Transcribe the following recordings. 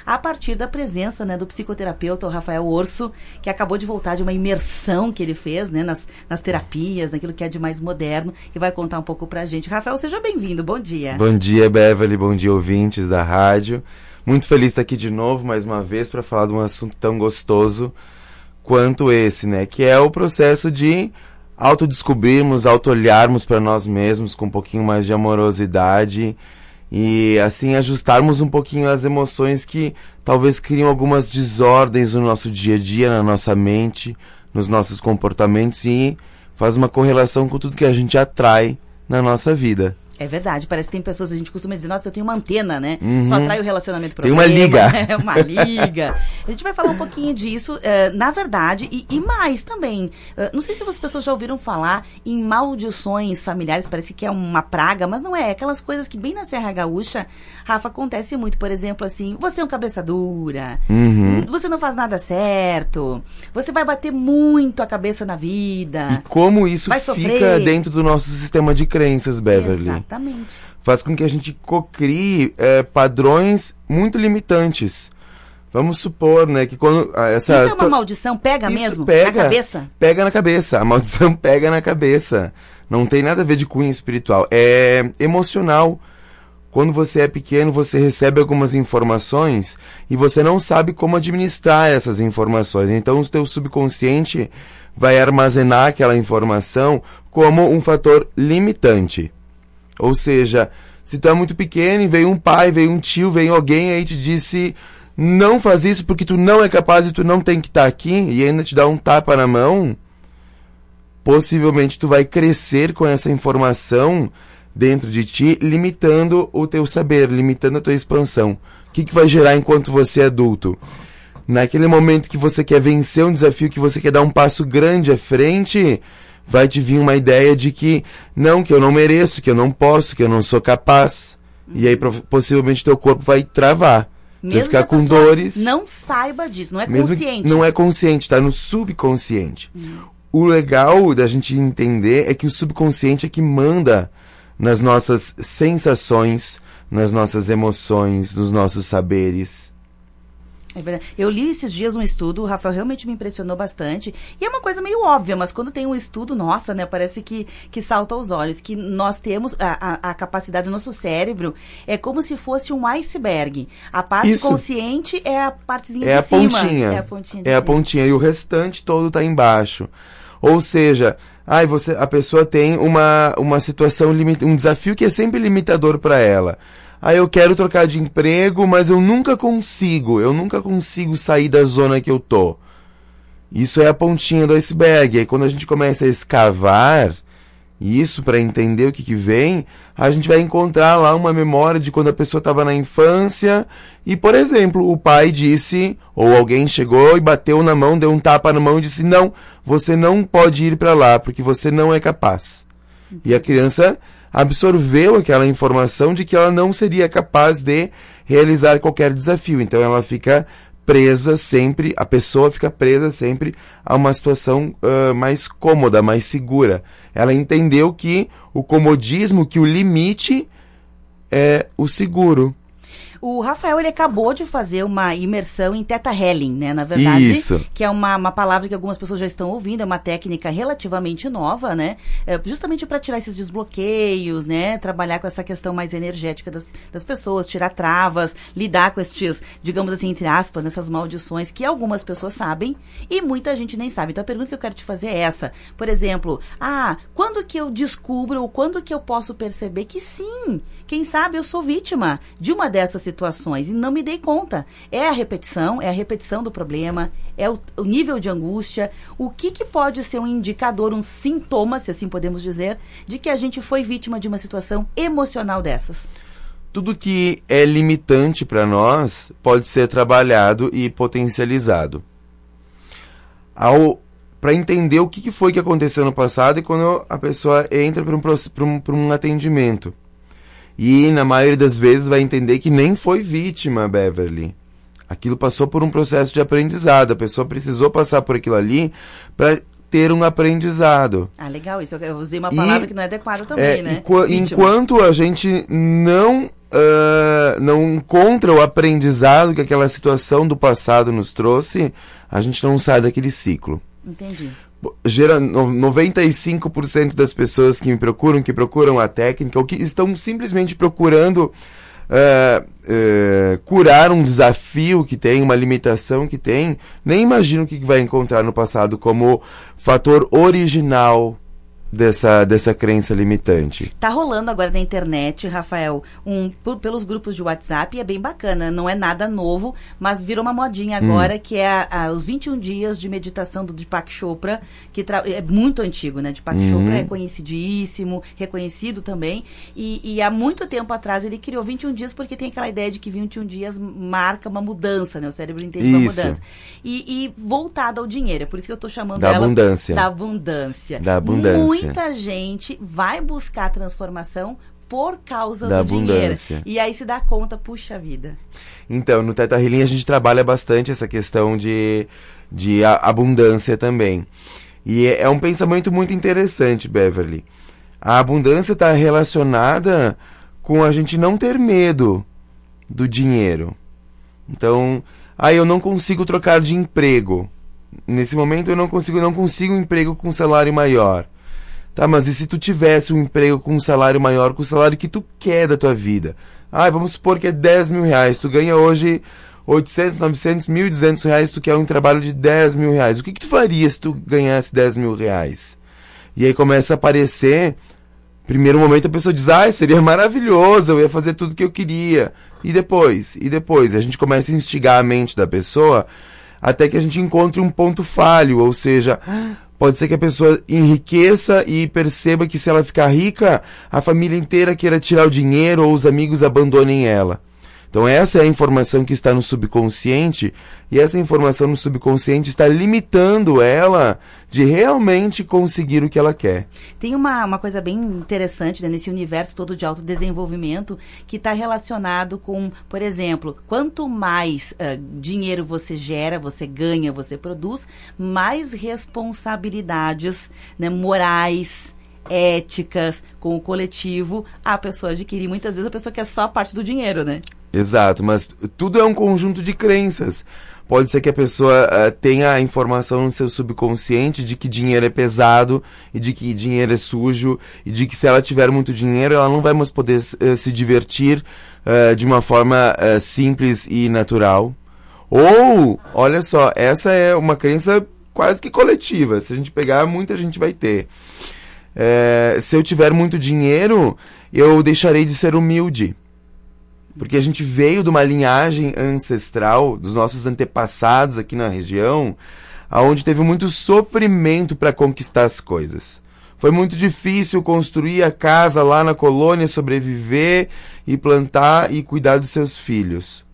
a partir da presença, né, do psicoterapeuta, o Rafael Orso, que acabou de voltar de uma imersão que ele fez, né, nas terapias, naquilo que é de mais moderno, e vai contar um pouco pra gente. Rafael, seja bem-vindo, bom dia. Bom dia, Beverly, bom dia, ouvintes da rádio. Muito feliz de estar aqui de novo, mais uma vez, para falar de um assunto tão gostoso quanto esse, né, que é o processo de autodescobrirmos, auto-olharmos para nós mesmos com um pouquinho mais de amorosidade e, assim, ajustarmos um pouquinho as emoções que talvez criam algumas desordens no nosso dia a dia, na nossa mente, nos nossos comportamentos e faz uma correlação com tudo que a gente atrai na nossa vida. É verdade, parece que tem pessoas, a gente costuma dizer, nossa, eu tenho uma antena, né? Uhum. Só atrai o relacionamento Tem problema. uma liga. É uma liga. A gente vai falar um pouquinho disso, na verdade, e mais também. Não sei se as pessoas já ouviram falar em maldições familiares, parece que é uma praga, mas não é. Aquelas coisas que bem na Serra Gaúcha, Rafa, acontece muito. Por exemplo, assim, você é um cabeça dura, você não faz nada certo, você vai bater muito a cabeça na vida. E como isso vai fica sofrer dentro do nosso sistema de crenças, Beverly? Exatamente. Faz com que a gente cocrie padrões muito limitantes. Vamos supor, né, que quando Isso é uma maldição? Pega mesmo? Pega, na cabeça? Pega na cabeça. A maldição pega na cabeça. Não tem nada a ver de cunho espiritual. É emocional. Quando você é pequeno, você recebe algumas informações e você não sabe como administrar essas informações. Então, o teu subconsciente vai armazenar aquela informação como um fator limitante. Ou seja, se tu é muito pequeno e veio um pai, veio um tio, veio alguém aí te disse não faz isso porque tu não é capaz e tu não tem que estar aqui e ainda te dá um tapa na mão, possivelmente tu vai crescer com essa informação dentro de ti, limitando o teu saber, limitando a tua expansão. O que vai gerar enquanto você é adulto? Naquele momento que você quer vencer um desafio, que você quer dar um passo grande à frente, vai te vir uma ideia de que eu não mereço, que eu não posso, que eu não sou capaz. E aí possivelmente teu corpo vai travar. Mesmo vai ficar que a com pessoa dores. não saiba disso, não é Mesmo consciente. Não é consciente, está no subconsciente. O legal da gente entender é que o subconsciente é que manda nas nossas sensações, nas nossas emoções, nos nossos saberes. É verdade. Eu li esses dias um estudo, o Rafael realmente me impressionou bastante. E é uma coisa meio óbvia, mas quando tem um estudo, nossa, né, parece que salta aos olhos. Que nós temos a capacidade do nosso cérebro, é como se fosse um iceberg. A parte consciente é a partezinha de cima. Pontinha. É a pontinha. É a pontinha. E o restante todo está embaixo. Ou seja, a pessoa tem uma situação, um desafio que é sempre limitador para ela. Eu quero trocar de emprego, mas eu nunca consigo sair da zona que eu tô. Isso é a pontinha do iceberg. Aí quando a gente começa a escavar isso para entender o que vem, a gente vai encontrar lá uma memória de quando a pessoa estava na infância e, por exemplo, o pai disse, ou alguém chegou e bateu na mão, deu um tapa na mão e disse, não, você não pode ir para lá, porque você não é capaz. E a criança absorveu aquela informação de que ela não seria capaz de realizar qualquer desafio. Então ela fica presa sempre, a pessoa fica presa sempre a uma situação mais cômoda, mais segura. Ela entendeu que o comodismo, que o limite é o seguro. O Rafael, ele acabou de fazer uma imersão em Theta Healing, né? Na verdade, isso. Que é uma palavra que algumas pessoas já estão ouvindo, é uma técnica relativamente nova, né? Justamente para tirar esses desbloqueios, né? Trabalhar com essa questão mais energética das pessoas, tirar travas, lidar com estes, digamos assim, entre aspas, nessas maldições que algumas pessoas sabem e muita gente nem sabe. Então a pergunta que eu quero te fazer é essa. Por exemplo, quando que eu descubro ou quando que eu posso perceber que sim, quem sabe eu sou vítima de uma dessas situações e não me dei conta. É a repetição do problema, é o nível de angústia. O que pode ser um indicador, um sintoma, se assim podemos dizer, de que a gente foi vítima de uma situação emocional dessas? Tudo que é limitante para nós pode ser trabalhado e potencializado. Para entender o que foi que aconteceu no passado e quando a pessoa entra para um atendimento. E, na maioria das vezes, vai entender que nem foi vítima, Beverly. Aquilo passou por um processo de aprendizado. A pessoa precisou passar por aquilo ali para ter um aprendizado. Legal isso. Eu usei uma palavra que não é adequada também, né? Enquanto a gente não não encontra o aprendizado que aquela situação do passado nos trouxe, a gente não sai daquele ciclo. Entendi. 95% das pessoas que me procuram a técnica, ou que estão simplesmente procurando curar um desafio que tem, uma limitação que tem, nem imagino o que vai encontrar no passado como fator original dessa crença limitante. Tá rolando agora na internet, Rafael, pelos grupos de WhatsApp, e é bem bacana, não é nada novo, mas virou uma modinha agora, que é os 21 dias de meditação do Deepak Chopra, que é muito antigo, né? Deepak Chopra é conhecidíssimo, reconhecido também, e há muito tempo atrás ele criou 21 dias porque tem aquela ideia de que 21 dias marca uma mudança, né? O cérebro entende uma mudança. E voltado ao dinheiro, é por isso que eu tô chamando ela abundância. Da abundância. Da abundância. Muita gente vai buscar transformação por causa da do abundância. dinheiro. E aí se dá conta, puxa vida. Então, no Theta Healing a gente trabalha bastante essa questão de abundância também. E é um pensamento muito interessante, Beverly. A abundância está relacionada com a gente não ter medo do dinheiro. Então, eu não consigo trocar de emprego. Nesse momento eu não consigo um emprego com salário maior. Tá, mas e se tu tivesse um emprego com um salário maior, com o salário que tu quer da tua vida? Vamos supor que é 10 mil reais. Tu ganha hoje 800, 900, 1.200 reais, tu quer um trabalho de 10 mil reais. O que tu faria se tu ganhasse 10 mil reais? E aí começa a aparecer, primeiro momento a pessoa diz, seria maravilhoso, eu ia fazer tudo que eu queria. E depois? A gente começa a instigar a mente da pessoa até que a gente encontre um ponto falho, ou seja, pode ser que a pessoa enriqueça e perceba que se ela ficar rica, a família inteira queira tirar o dinheiro ou os amigos abandonem ela. Então essa é a informação que está no subconsciente, e essa informação no subconsciente está limitando ela de realmente conseguir o que ela quer. Tem uma coisa bem interessante, né, nesse universo todo de autodesenvolvimento, que está relacionado com, por exemplo, quanto mais dinheiro você gera, você ganha, você produz, mais responsabilidades, né, morais, éticas com o coletivo a pessoa adquire. Muitas vezes a pessoa quer só a parte do dinheiro, né? Exato, mas tudo é um conjunto de crenças. Pode ser que a pessoa tenha a informação no seu subconsciente de que dinheiro é pesado, e de que dinheiro é sujo, e de que se ela tiver muito dinheiro, ela não vai mais poder se divertir de uma forma simples e natural. Ou, olha só, essa é uma crença quase que coletiva. Se a gente pegar, muita gente vai ter. Se eu tiver muito dinheiro, eu deixarei de ser humilde. Porque a gente veio de uma linhagem ancestral, dos nossos antepassados aqui na região, onde teve muito sofrimento para conquistar as coisas. Foi muito difícil construir a casa lá na colônia, sobreviver e plantar e cuidar dos seus filhos.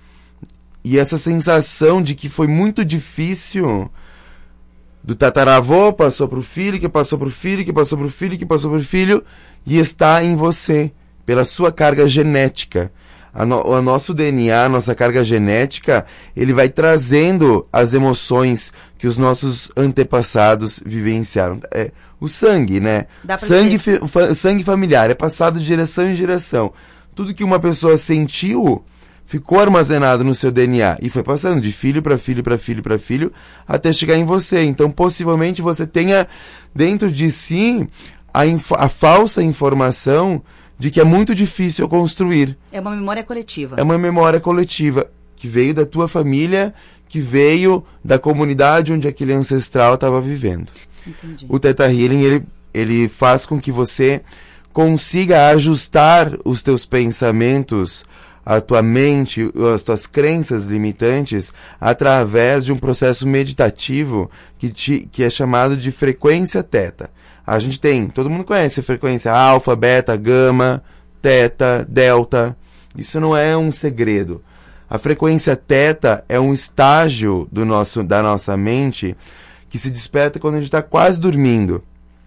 E essa sensação de que foi muito difícil, do tataravô passou para o filho, que passou para o filho, que passou para o filho, que passou para o filho, e está em você, pela sua carga genética. O nosso DNA, a nossa carga genética, ele vai trazendo as emoções que os nossos antepassados vivenciaram. O sangue, né? Sangue familiar, é passado de geração em geração. Tudo que uma pessoa sentiu ficou armazenado no seu DNA e foi passando de filho para filho, para filho, para filho, até chegar em você. Então, possivelmente, você tenha dentro de si a falsa informação de que é muito difícil construir. É uma memória coletiva. É uma memória coletiva que veio da tua família, que veio da comunidade onde aquele ancestral estava vivendo. Entendi. O Theta Healing, ele faz com que você consiga ajustar os teus pensamentos, a tua mente, as tuas crenças limitantes, através de um processo meditativo que é chamado de frequência Theta. A gente todo mundo conhece a frequência alfa, beta, gama, teta, delta. Isso não é um segredo. A frequência Theta é um estágio da nossa mente que se desperta quando a gente está quase dormindo.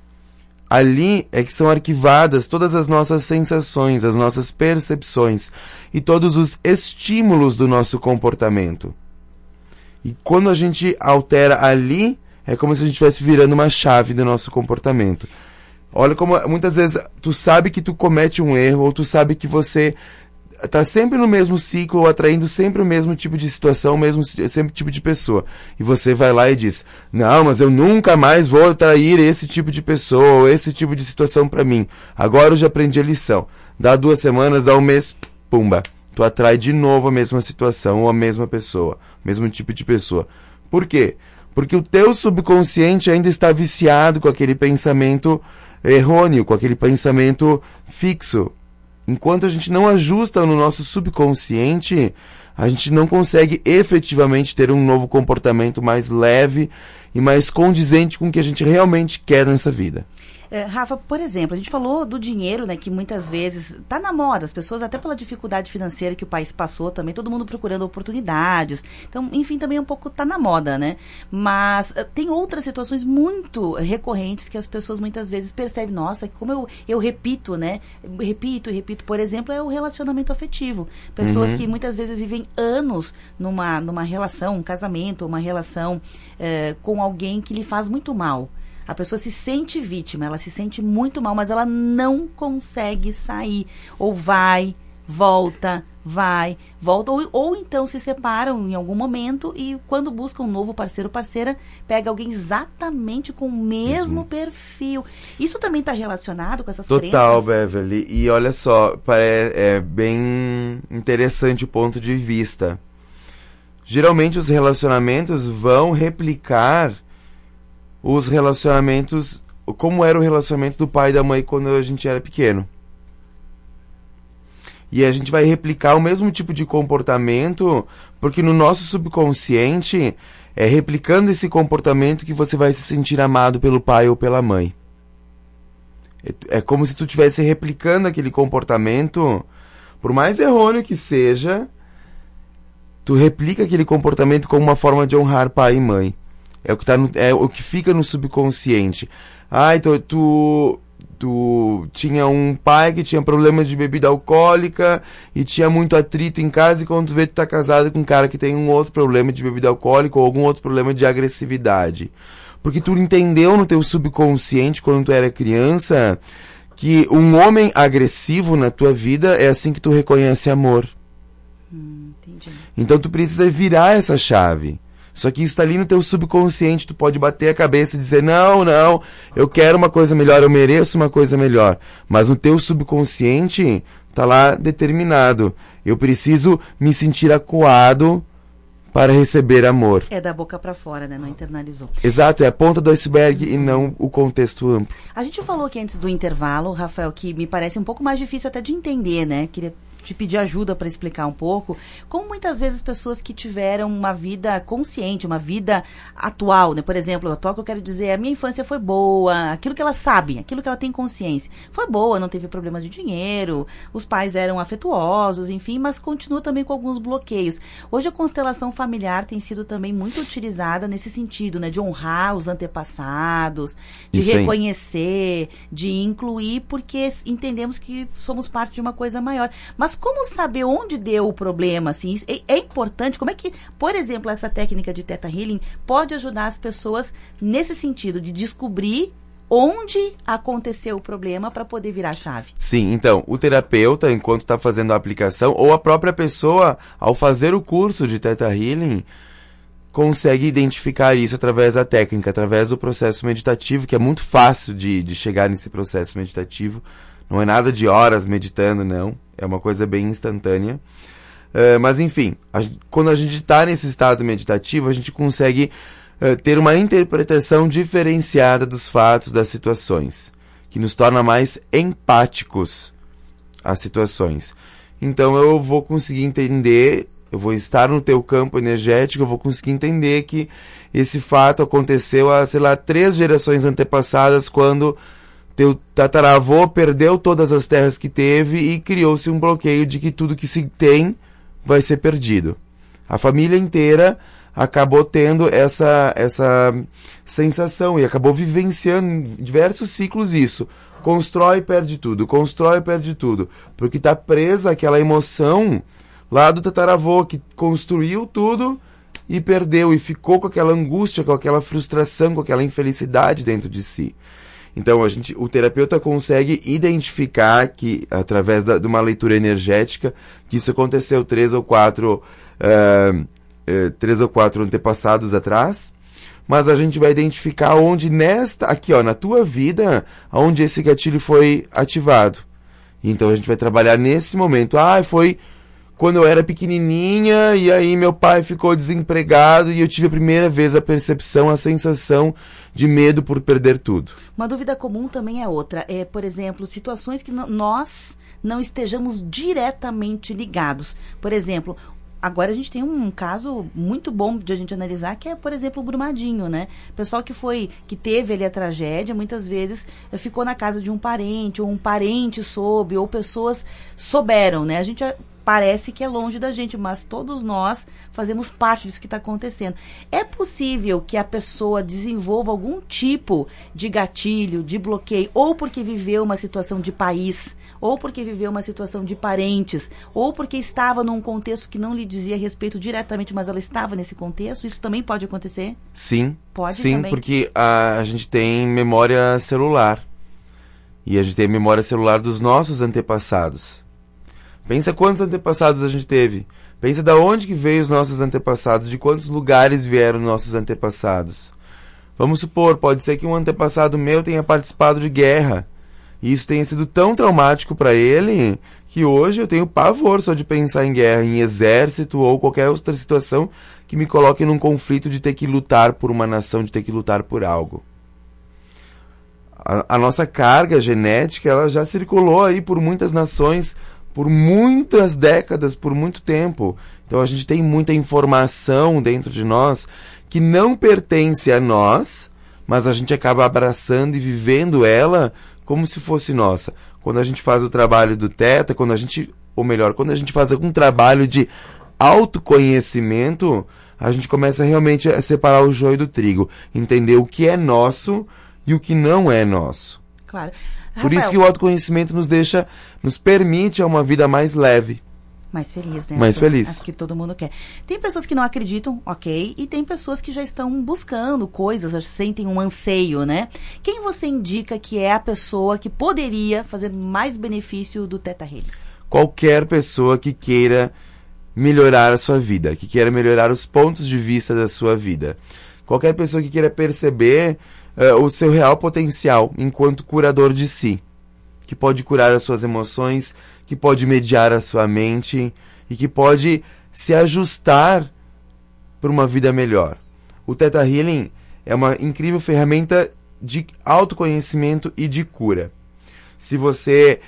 Ali é que são arquivadas todas as nossas sensações, as nossas percepções e todos os estímulos do nosso comportamento. E quando a gente altera ali, é como se a gente estivesse virando uma chave do nosso comportamento. Olha como muitas vezes tu sabe que tu comete um erro, ou tu sabe que você tá sempre no mesmo ciclo, ou atraindo sempre o mesmo tipo de situação, o mesmo sempre tipo de pessoa. E você vai lá e diz, não, mas eu nunca mais vou atrair esse tipo de pessoa, ou esse tipo de situação pra mim. Agora eu já aprendi a lição. Dá 2 semanas, dá um mês, pumba. Tu atrai de novo a mesma situação, ou a mesma pessoa, o mesmo tipo de pessoa. Por quê? Porque o teu subconsciente ainda está viciado com aquele pensamento errôneo, com aquele pensamento fixo. Enquanto a gente não ajusta no nosso subconsciente, a gente não consegue efetivamente ter um novo comportamento mais leve e mais condizente com o que a gente realmente quer nessa vida. Rafa, por exemplo, a gente falou do dinheiro, né, que muitas vezes está na moda, as pessoas, até pela dificuldade financeira que o país passou também, todo mundo procurando oportunidades. Então, enfim, também um pouco está na moda, né? Mas tem outras situações muito recorrentes que as pessoas muitas vezes percebem, nossa, como eu repito, né? Repito. Por exemplo, é o relacionamento afetivo. Pessoas que muitas vezes vivem anos numa relação, um casamento, uma relação com alguém que lhe faz muito mal. A pessoa se sente vítima, ela se sente muito mal, mas ela não consegue sair. Ou volta, ou então se separam em algum momento e quando buscam um novo parceiro ou parceira, pega alguém exatamente com o mesmo perfil. Isso também está relacionado com essas crenças? Total, Beverly. E olha só, é bem interessante o ponto de vista. Geralmente os relacionamentos vão replicar os relacionamentos, como era o relacionamento do pai e da mãe quando a gente era pequeno. E a gente vai replicar o mesmo tipo de comportamento, porque no nosso subconsciente é replicando esse comportamento que você vai se sentir amado pelo pai ou pela mãe. É como se tu estivesse replicando aquele comportamento, por mais errôneo que seja, tu replica aquele comportamento como uma forma de honrar pai e mãe. É o que fica no subconsciente. Tu tinha um pai que tinha problemas de bebida alcoólica e tinha muito atrito em casa, e quando tu vê, tu tá casado com um cara que tem um outro problema de bebida alcoólica ou algum outro problema de agressividade. Porque tu entendeu no teu subconsciente, quando tu era criança, que um homem agressivo na tua vida é assim que tu reconhece amor. Entendi. Então tu precisa virar essa chave. Só que isso está ali no teu subconsciente, tu pode bater a cabeça e dizer, não, eu quero uma coisa melhor, eu mereço uma coisa melhor. Mas no teu subconsciente está lá determinado, eu preciso me sentir acuado para receber amor. É da boca para fora, né? Não internalizou. Exato, é a ponta do iceberg e não o contexto amplo. A gente falou aqui antes do intervalo, Rafael, que me parece um pouco mais difícil até de entender, né? Queria te pedir ajuda para explicar um pouco como muitas vezes pessoas que tiveram uma vida consciente, uma vida atual, né? Por exemplo, atual que eu quero dizer, a minha infância foi boa, aquilo que elas sabem, aquilo que ela tem consciência, foi boa, não teve problemas de dinheiro, os pais eram afetuosos, enfim, mas continua também com alguns bloqueios. Hoje a constelação familiar tem sido também muito utilizada nesse sentido, né? De honrar os antepassados, de reconhecer, de incluir, porque entendemos que somos parte de uma coisa maior. Mas como saber onde deu o problema? Assim, isso é importante. Como é que, por exemplo, essa técnica de Theta Healing pode ajudar as pessoas nesse sentido de descobrir onde aconteceu o problema para poder virar a chave? Sim, então, o terapeuta, enquanto está fazendo a aplicação, ou a própria pessoa, ao fazer o curso de Theta Healing, consegue identificar isso através da técnica, através do processo meditativo, que é muito fácil de chegar nesse processo meditativo. Não é nada de horas meditando, não. É uma coisa bem instantânea. Mas, enfim, quando a gente está nesse estado meditativo, a gente consegue ter uma interpretação diferenciada dos fatos, das situações, que nos torna mais empáticos às situações. Então, eu vou conseguir entender, eu vou estar no teu campo energético, eu vou conseguir entender que esse fato aconteceu há, 3 gerações antepassadas, quando teu tataravô perdeu todas as terras que teve e criou-se um bloqueio de que tudo que se tem vai ser perdido. A família inteira acabou tendo essa sensação e acabou vivenciando em diversos ciclos isso. Constrói e perde tudo, porque está presa aquela emoção lá do tataravô que construiu tudo e perdeu e ficou com aquela angústia, com aquela frustração, com aquela infelicidade dentro de si. Então, o terapeuta consegue identificar que, através de uma leitura energética, que isso aconteceu 3 ou 4 antepassados atrás, mas a gente vai identificar onde aqui ó, na tua vida, onde esse gatilho foi ativado. Então a gente vai trabalhar nesse momento. Foi quando eu era pequenininha e aí meu pai ficou desempregado e eu tive a primeira vez a percepção, a sensação de medo por perder tudo. Uma dúvida comum também é outra. Por exemplo, situações que nós não estejamos diretamente ligados. Por exemplo, agora a gente tem um caso muito bom de a gente analisar, que é, por exemplo, o Brumadinho, né? O pessoal que teve ali a tragédia, muitas vezes ficou na casa de um parente, ou um parente soube, ou pessoas souberam, né? A gente parece que é longe da gente, mas todos nós fazemos parte disso que está acontecendo. É possível que a pessoa desenvolva algum tipo de gatilho, de bloqueio, ou porque viveu uma situação de país, ou porque viveu uma situação de parentes, ou porque estava num contexto que não lhe dizia respeito diretamente, mas ela estava nesse contexto? Isso também pode acontecer? Sim. Pode sim, também? Porque a gente tem memória celular. E a gente tem memória celular dos nossos antepassados. Pensa quantos antepassados a gente teve. Pensa de onde que veio os nossos antepassados, de quantos lugares vieram nossos antepassados. Vamos supor, pode ser que um antepassado meu tenha participado de guerra. E isso tenha sido tão traumático para ele que hoje eu tenho pavor só de pensar em guerra, em exército ou qualquer outra situação que me coloque num conflito de ter que lutar por uma nação, de ter que lutar por algo. A nossa carga genética, ela já circulou aí por muitas nações, por muitas décadas, por muito tempo. Então a gente tem muita informação dentro de nós que não pertence a nós, mas a gente acaba abraçando e vivendo ela como se fosse nossa. Quando a gente faz o trabalho do Theta, quando a gente faz algum trabalho de autoconhecimento, a gente começa realmente a separar o joio do trigo, entender o que é nosso e o que não é nosso. Claro. Por isso que o autoconhecimento nos permite uma vida mais leve. Mais feliz, né? Mais feliz. Acho que todo mundo quer. Tem pessoas que não acreditam, ok, e tem pessoas que já estão buscando coisas, já sentem um anseio, né? Quem você indica que é a pessoa que poderia fazer mais benefício do Theta Healing? Qualquer pessoa que queira melhorar a sua vida, que queira melhorar os pontos de vista da sua vida. Qualquer pessoa que queira perceber o seu real potencial enquanto curador de si, que pode curar as suas emoções, que pode mediar a sua mente e que pode se ajustar para uma vida melhor. O Theta Healing é uma incrível ferramenta de autoconhecimento e de cura. Se você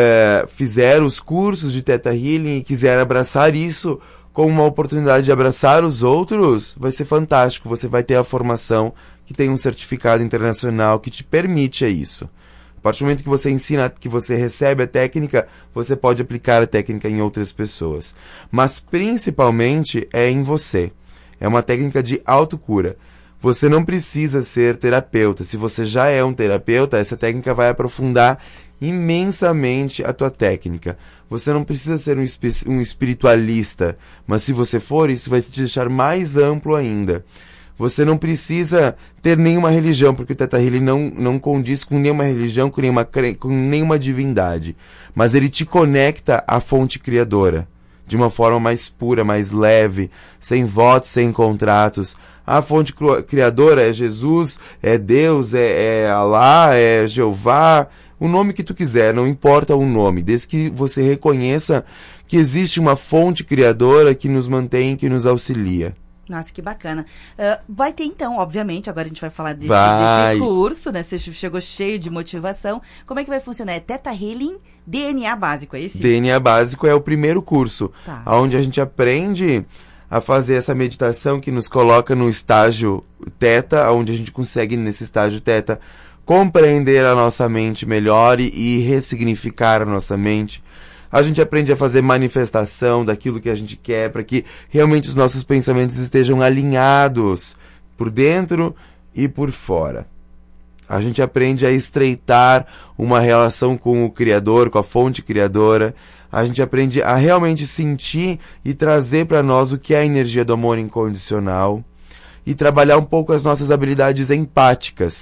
fizer os cursos de Theta Healing e quiser abraçar isso como uma oportunidade de abraçar os outros, vai ser fantástico. Você vai ter a formação que tem um certificado internacional que te permite isso. A partir do momento que você ensina, que você recebe a técnica, você pode aplicar a técnica em outras pessoas. Mas principalmente é em você. É uma técnica de autocura. Você não precisa ser terapeuta. Se você já é um terapeuta, essa técnica vai aprofundar imensamente a tua técnica. Você não precisa ser um espiritualista, mas se você for, isso vai te deixar mais amplo ainda. Você não precisa ter nenhuma religião, porque o Theta Healing não condiz com nenhuma religião, com nenhuma divindade. Mas ele te conecta à fonte criadora, de uma forma mais pura, mais leve, sem votos, sem contratos. A fonte criadora é Jesus, é Deus, é Alá, é Jeová, o nome que tu quiser, não importa o nome, desde que você reconheça que existe uma fonte criadora que nos mantém, que nos auxilia. Nossa, que bacana. Vai ter então, obviamente, agora a gente vai falar desse curso, né? Você chegou cheio de motivação. Como é que vai funcionar? É Theta Healing DNA Básico, é esse? DNA Básico é o primeiro curso, tá, onde a gente aprende a fazer essa meditação que nos coloca no estágio Theta, onde a gente consegue, nesse estágio Theta, compreender a nossa mente melhor e ressignificar a nossa mente. A gente aprende a fazer manifestação daquilo que a gente quer, para que realmente os nossos pensamentos estejam alinhados por dentro e por fora. A gente aprende a estreitar uma relação com o Criador, com a fonte criadora. A gente aprende a realmente sentir e trazer para nós o que é a energia do amor incondicional. E trabalhar um pouco as nossas habilidades empáticas,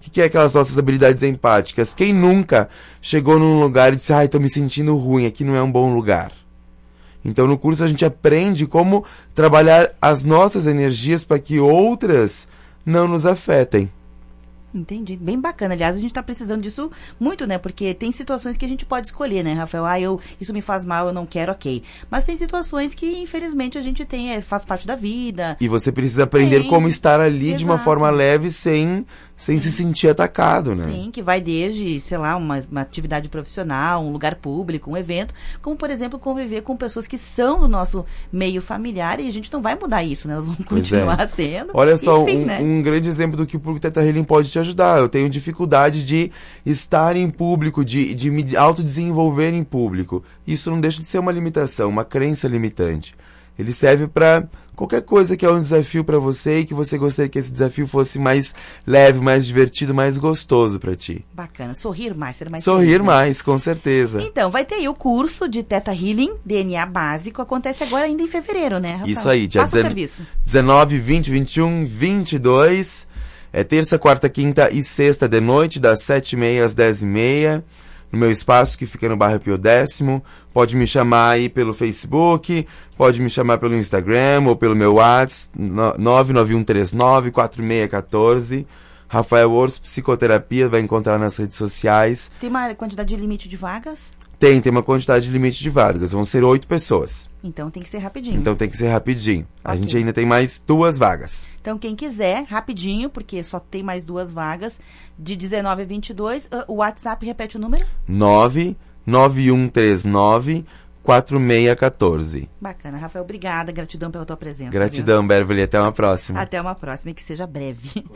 que é aquelas nossas habilidades empáticas? Quem nunca chegou num lugar e disse, ai, tô me sentindo ruim, aqui não é um bom lugar? Então, no curso a gente aprende como trabalhar as nossas energias para que outras não nos afetem. Entendi. Bem bacana. Aliás, a gente tá precisando disso muito, né? Porque tem situações que a gente pode escolher, né, Rafael? Isso me faz mal, eu não quero, ok. Mas tem situações que, infelizmente, a gente tem, faz parte da vida. E você precisa aprender como estar ali de uma forma leve, sem se sentir atacado, né? Sim, que vai desde, sei lá, uma atividade profissional, um lugar público, um evento, como, por exemplo, conviver com pessoas que são do nosso meio familiar e a gente não vai mudar isso, né? Elas vão continuar sendo. Olha só, enfim, né? um grande exemplo do que o Público Theta Healing pode te ajudar. Eu tenho dificuldade de estar em público, de me autodesenvolver em público. Isso não deixa de ser uma limitação, uma crença limitante. Ele serve para qualquer coisa que é um desafio para você e que você gostaria que esse desafio fosse mais leve, mais divertido, mais gostoso para ti. Bacana. Sorrir mais, ser mais Sorrir feliz, né? mais, com certeza. Então, vai ter aí o curso de Theta Healing, DNA básico, acontece agora ainda em fevereiro, né, Rafael? Isso aí, dia 19, 20, 21, 22, terça, quarta, quinta e sexta de noite, das 7h30 às 10h30, no meu espaço que fica no bairro Pio Décimo. Pode me chamar aí pelo Facebook, pode me chamar pelo Instagram ou pelo meu WhatsApp, 991394614. Rafael Orso, Psicoterapia, vai encontrar nas redes sociais. Tem uma quantidade de limite de vagas? Tem uma quantidade de limite de vagas, vão ser 8 pessoas. Então tem que ser rapidinho. A gente ainda tem mais 2 vagas. Então quem quiser, rapidinho, porque só tem mais 2 vagas, de 19 a 22, o WhatsApp, repete o número? 991394614. Bacana, Rafael, obrigada, gratidão pela tua presença. Gratidão, Beverly, até uma próxima. Até uma próxima e que seja breve.